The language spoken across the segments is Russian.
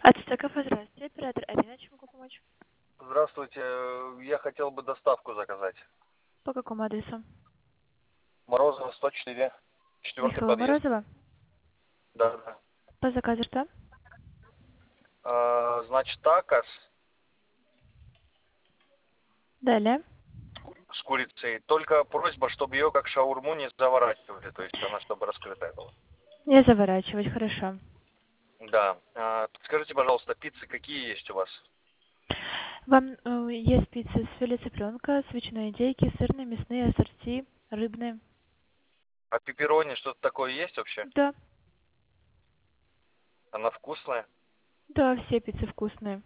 Ацтеков, здравствуйте. Оператор Арина, чем могу помочь? Здравствуйте, я хотел бы доставку заказать. По какому адресу? Морозова, 104, четвертый Михаила подъезд. Морозова. Да, да. По заказу что? Значит, такос Далее. с курицей. Только просьба, чтобы ее как шаурму не заворачивали, то есть она чтобы раскрытая была. Не заворачивать, хорошо. Да. Скажите, пожалуйста, пиццы какие есть у вас? Вам есть пиццы с филе цыпленка, с ветчиной индейки, сырные, мясные, ассорти, рыбные? А пепперони что-то такое есть вообще? Да. Она вкусная? Да, все пиццы вкусные.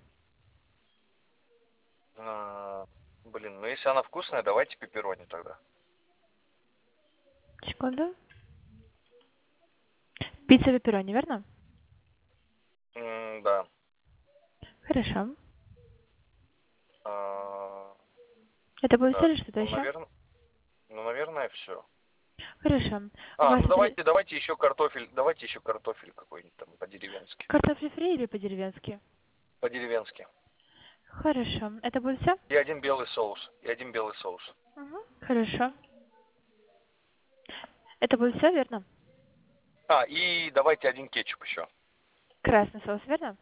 Ну если она вкусная, давайте пепперони тогда. Секунду. Пицца пепперони, верно? Да. Хорошо. А, Это будет все так, или что-то еще? наверное, все. Хорошо. У вас Давайте еще картофель какой-нибудь там по-деревенски. картофель фри или по-деревенски? По-деревенски. Хорошо. Это будет все? И один белый соус. Угу. Хорошо. Это будет все, верно? И давайте один кетчуп еще. Красный соус, верно?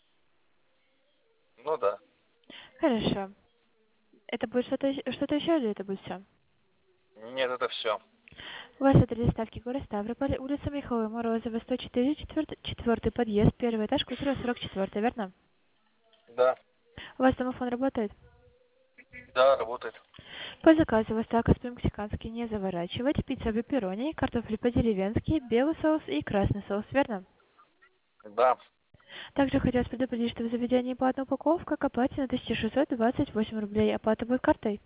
Ну да. Хорошо. Это будет что-то еще или это будет все? Нет, это все. У вас адрес доставки город Ставрополь, улица Михаила Морозова, 104, четвертый подъезд, первый этаж, квартира 44, верно? Да. У вас домофон работает? Да, работает. По заказу вас такос по-мексикански не заворачивать, пицца пепперони, картофель по-деревенски, белый соус и красный соус, верно? Да. Также хотелось предупредить, что в заведении платная упаковка к оплате на 1628 рублей. Оплата будет картой.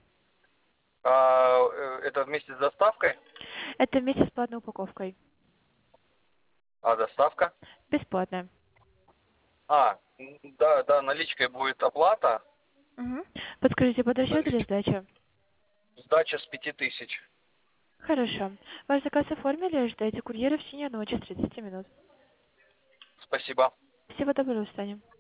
Это вместе с доставкой? Это вместе с платной упаковкой. А доставка? Бесплатная. Да, наличкой будет оплата. Угу. Подскажите, под расчет или сдача? Сдача с 5000. Хорошо. Ваш заказ оформили, ожидайте курьера в течение 1 часа 30 минут. Спасибо. Всего доброго, Саня.